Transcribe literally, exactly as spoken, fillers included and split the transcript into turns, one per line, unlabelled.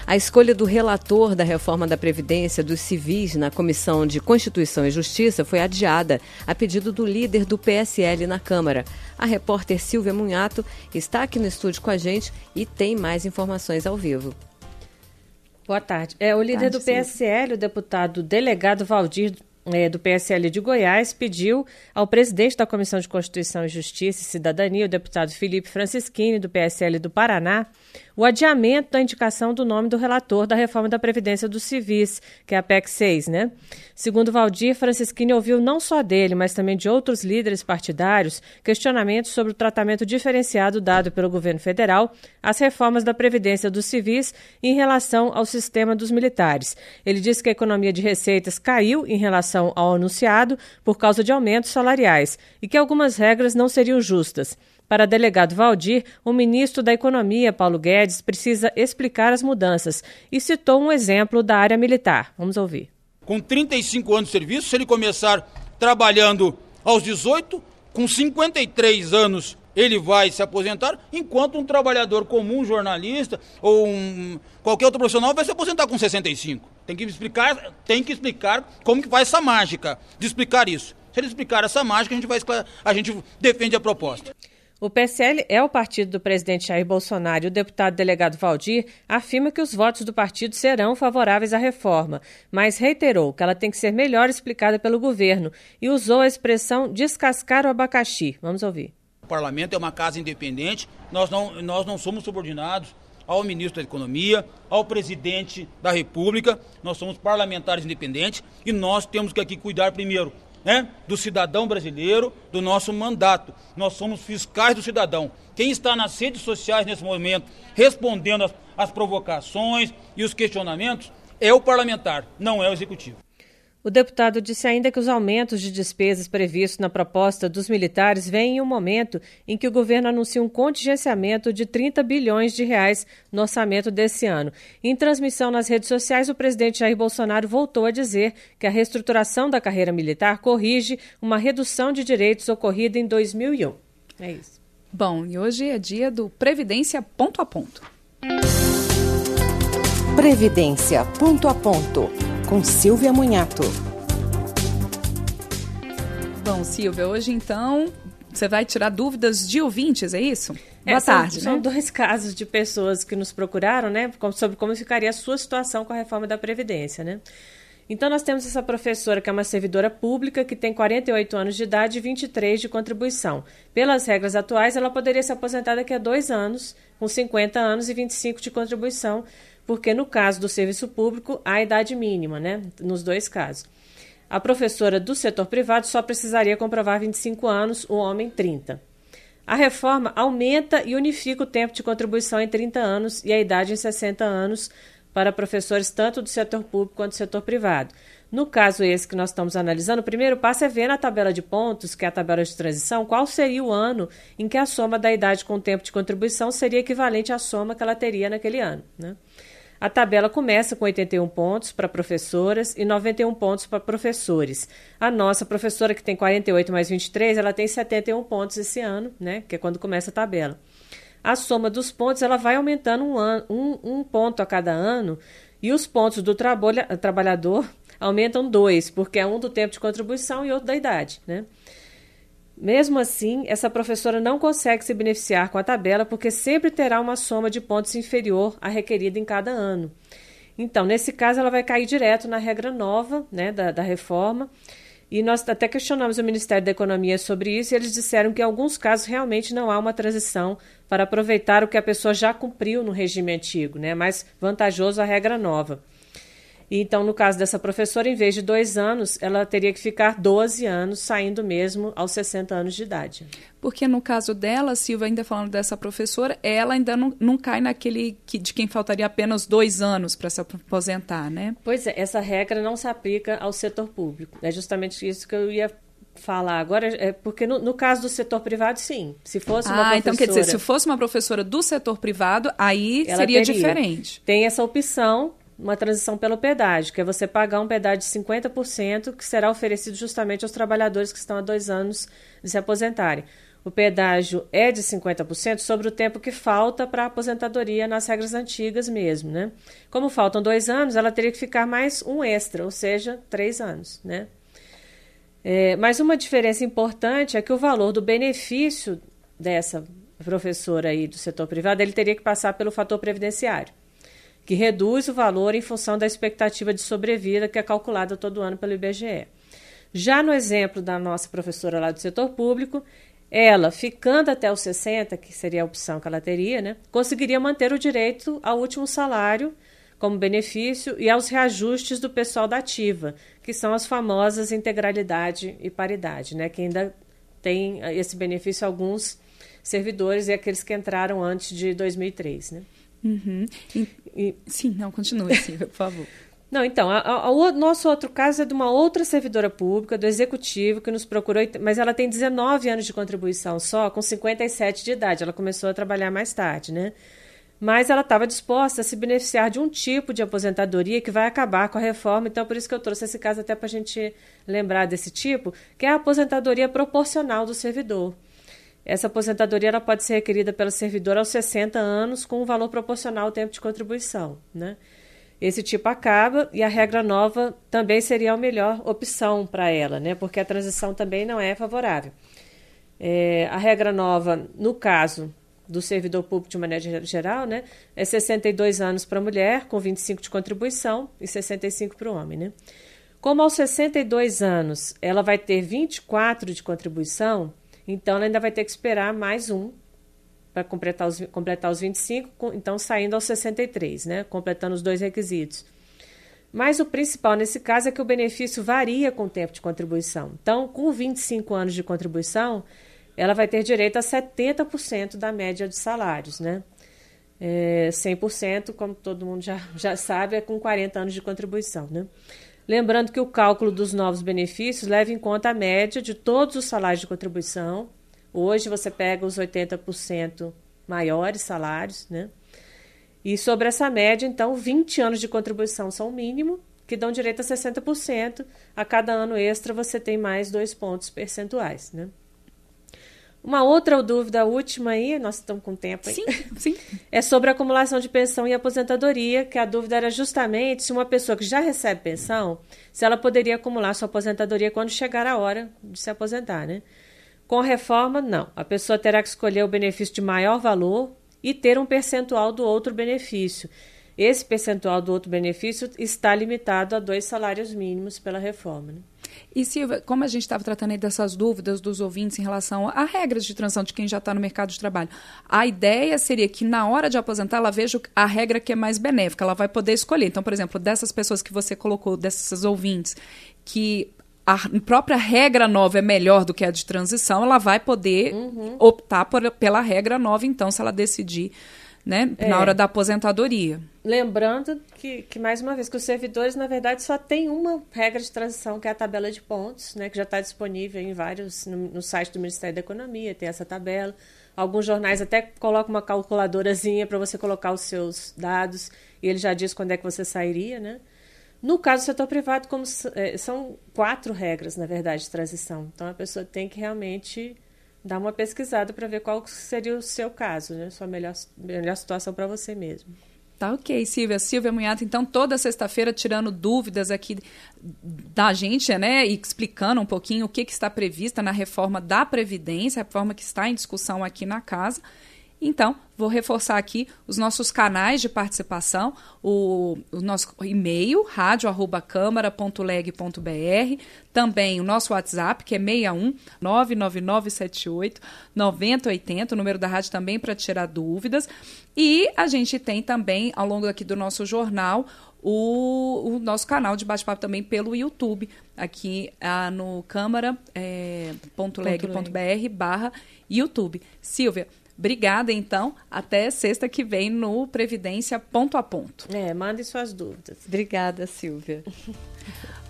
A escolha do relator da reforma da Previdência dos civis na Comissão de Constituição e Justiça foi adiada a pedido do líder do P S L na Câmara. A repórter Silvia Munhato está aqui no estúdio com a gente e tem mais informações ao vivo.
Boa tarde. É, o líder tarde, do P S L, sim. O deputado delegado Valdir É, do P S L de Goiás, pediu ao presidente da Comissão de Constituição e Justiça e Cidadania, o deputado Felipe Francischini, do P S L do Paraná, o adiamento da indicação do nome do relator da reforma da Previdência dos civis, que é a P E C seis, né? Segundo Valdir, Francischini ouviu não só dele, mas também de outros líderes partidários questionamentos sobre o tratamento diferenciado dado pelo governo federal às reformas da Previdência dos civis em relação ao sistema dos militares. Ele disse que a economia de receitas caiu em relação ao anunciado por causa de aumentos salariais e que algumas regras não seriam justas. Para o delegado Valdir, o ministro da Economia, Paulo Guedes, precisa explicar as mudanças e citou um exemplo da área militar. Vamos ouvir.
Com trinta e cinco anos de serviço, se ele começar trabalhando aos dezoito, com cinquenta e três anos ele vai se aposentar, enquanto um trabalhador comum, jornalista ou um, qualquer outro profissional vai se aposentar com sessenta e cinco. Tem que explicar, tem que explicar como que faz essa mágica de explicar isso. Se ele explicar essa mágica, a gente, vai, a gente defende a proposta.
O P S L é o partido do presidente Jair Bolsonaro e o deputado delegado Valdir afirma que os votos do partido serão favoráveis à reforma, mas reiterou que ela tem que ser melhor explicada pelo governo e usou a expressão descascar o abacaxi. Vamos ouvir.
O parlamento é uma casa independente, nós não, nós não somos subordinados ao ministro da Economia, ao presidente da República, nós somos parlamentares independentes e nós temos que aqui cuidar primeiro, né, do cidadão brasileiro, do nosso mandato. Nós somos fiscais do cidadão. Quem está nas redes sociais nesse momento respondendo às, às provocações e os questionamentos é o parlamentar, não é o executivo.
O deputado disse ainda que os aumentos de despesas previstos na proposta dos militares vêm em um momento em que o governo anuncia um contingenciamento de trinta bilhões de reais no orçamento desse ano. Em transmissão nas redes sociais, o presidente Jair Bolsonaro voltou a dizer que a reestruturação da carreira militar corrige uma redução de direitos ocorrida em dois mil e um. É isso.
Bom, e hoje é dia do Previdência Ponto a Ponto.
Previdência Ponto a Ponto, com Silvia Munhato.
Bom, Silvia, hoje então você vai tirar dúvidas de ouvintes, é isso?
É,
Boa
são,
tarde,
são
né?
dois casos de pessoas que nos procuraram, né, sobre como ficaria a sua situação com a reforma da Previdência, né? Então nós temos essa professora que é uma servidora pública que tem quarenta e oito anos de idade e vinte e três de contribuição. Pelas regras atuais, ela poderia se aposentar daqui a dois anos, com cinquenta anos e vinte e cinco de contribuição, porque no caso do serviço público, há a idade mínima, né, nos dois casos. A professora do setor privado só precisaria comprovar vinte e cinco anos, o homem trinta. A reforma aumenta e unifica o tempo de contribuição em trinta anos e a idade em sessenta anos para professores tanto do setor público quanto do setor privado. No caso esse que nós estamos analisando, o primeiro passo é ver na tabela de pontos, que é a tabela de transição, qual seria o ano em que a soma da idade com o tempo de contribuição seria equivalente à soma que ela teria naquele ano, né? A tabela começa com oitenta e um pontos para professoras e noventa e um pontos para professores. A nossa professora, que tem quarenta e oito mais vinte e três, ela tem setenta e um pontos esse ano, né, que é quando começa a tabela. A soma dos pontos ela vai aumentando um, ano, um, um ponto a cada ano e os pontos do trabalha, trabalhador aumentam dois, porque é um do tempo de contribuição e outro da idade, né? Mesmo assim, essa professora não consegue se beneficiar com a tabela porque sempre terá uma soma de pontos inferior à requerida em cada ano. Então, nesse caso, ela vai cair direto na regra nova, né, da, da reforma. E nós até questionamos o Ministério da Economia sobre isso e eles disseram que em alguns casos realmente não há uma transição para aproveitar o que a pessoa já cumpriu no regime antigo, né? É mais vantajoso a regra nova. E então, no caso dessa professora, em vez de dois anos, ela teria que ficar doze anos, saindo mesmo aos sessenta anos de idade.
Porque no caso dela, Silvia, ainda falando dessa professora, ela ainda não, não cai naquele que, de quem faltaria apenas dois anos para se aposentar, né?
Pois é, essa regra não se aplica ao setor público. É justamente isso que eu ia falar agora, é porque no, no caso do setor privado, sim. Se fosse uma
ah,
professora...
então quer dizer, se fosse uma professora do setor privado, aí seria
teria.
diferente.
Tem essa opção, uma transição pelo pedágio, que é você pagar um pedágio de cinquenta por cento que será oferecido justamente aos trabalhadores que estão há dois anos de se aposentarem. o pedágio é de cinquenta por cento sobre o tempo que falta para a aposentadoria nas regras antigas mesmo, né? Como faltam dois anos, ela teria que ficar mais um extra, ou seja, três anos, né? É, mas uma diferença importante é que o valor do benefício dessa professora aí do setor privado, ele teria que passar pelo fator previdenciário, que reduz o valor em função da expectativa de sobrevida que é calculada todo ano pelo I B G E. Já no exemplo da nossa professora lá do setor público, ela, ficando até os sessenta, que seria a opção que ela teria, né, conseguiria manter o direito ao último salário como benefício e aos reajustes do pessoal da ativa, que são as famosas integralidade e paridade, né, que ainda tem esse benefício alguns servidores e aqueles que entraram antes de dois mil e três. Né?
Uhum. E, e, sim, não, continue, Silvia, por favor.
Não, então, a, a, o nosso outro caso é de uma outra servidora pública, do Executivo, que nos procurou, mas ela tem dezenove anos de contribuição só, com cinquenta e sete de idade. Ela começou a trabalhar mais tarde, né? Mas ela estava disposta a se beneficiar de um tipo de aposentadoria que vai acabar com a reforma, então por isso que eu trouxe esse caso até para a gente lembrar desse tipo, que é a aposentadoria proporcional do servidor. Essa aposentadoria ela pode ser requerida pelo servidor aos sessenta anos, com um valor proporcional ao tempo de contribuição, né? Esse tipo acaba e a regra nova também seria a melhor opção para ela, né? Porque a transição também não é favorável. É, a regra nova, no caso do servidor público de maneira geral, né, é sessenta e dois anos para a mulher, com vinte e cinco de contribuição, e sessenta e cinco para o homem. Né? Como aos sessenta e dois anos ela vai ter vinte e quatro de contribuição, então ela ainda vai ter que esperar mais um para completar os, completar os vinte e cinco, então saindo aos sessenta e três, né? Completando os dois requisitos. Mas o principal nesse caso é que o benefício varia com o tempo de contribuição. Então, com vinte e cinco anos de contribuição, ela vai ter direito a setenta por cento da média de salários, né? É, cem por cento, como todo mundo já, já sabe, é com quarenta anos de contribuição, né? Lembrando que o cálculo dos novos benefícios leva em conta a média de todos os salários de contribuição. Hoje você pega os oitenta por cento maiores salários, né? E sobre essa média, então, vinte anos de contribuição são o mínimo, que dão direito a sessenta por cento. A cada ano extra você tem mais dois pontos percentuais, né? Uma outra dúvida última aí, nós estamos com tempo aí.
Sim, sim.
É sobre a acumulação de pensão e aposentadoria, que a dúvida era justamente se uma pessoa que já recebe pensão, se ela poderia acumular sua aposentadoria quando chegar a hora de se aposentar, né? Com a reforma, não. A pessoa terá que escolher o benefício de maior valor e ter um percentual do outro benefício. Esse percentual do outro benefício está limitado a dois salários mínimos pela reforma, né?
E, Silvia, como a gente estava tratando aí dessas dúvidas dos ouvintes em relação a regras de transição de quem já está no mercado de trabalho, a ideia seria que, na hora de aposentar, ela veja a regra que é mais benéfica, ela vai poder escolher. Então, por exemplo, dessas pessoas que você colocou, desses ouvintes, que a própria regra nova é melhor do que a de transição, ela vai poder uhum. optar por, pela regra nova, então, se ela decidir, né, é. na hora da aposentadoria.
Lembrando que, que, mais uma vez, que os servidores, na verdade, só tem uma regra de transição, que é a tabela de pontos, né, que já está disponível em vários, no, no site do Ministério da Economia, tem essa tabela. Alguns jornais até colocam uma calculadorazinha para você colocar os seus dados, e ele já diz quando é que você sairia, né? No caso do setor privado, como, é, são quatro regras, na verdade, de transição. Então, a pessoa tem que realmente dar uma pesquisada para ver qual seria o seu caso, né? Sua melhor, melhor situação para você mesmo.
Tá ok, Silvia. Silvia Munhato, então, toda sexta-feira tirando dúvidas aqui da gente, né, e explicando um pouquinho o que, que está prevista na reforma da Previdência, a reforma que está em discussão aqui na casa. Então, vou reforçar aqui os nossos canais de participação, o, o nosso e-mail, rádio arroba câmara ponto leg ponto br, também o nosso WhatsApp, que é seis um nove nove nove sete oito nove zero oito zero, o número da rádio também para tirar dúvidas. E a gente tem também, ao longo aqui do nosso jornal, o, o nosso canal de bate-papo também pelo YouTube, aqui ah, no câmara ponto leg ponto br barra YouTube. Silvia, obrigada, então. Até sexta que vem no Previdência Ponto a Ponto.
É, mande suas dúvidas.
Obrigada, Silvia.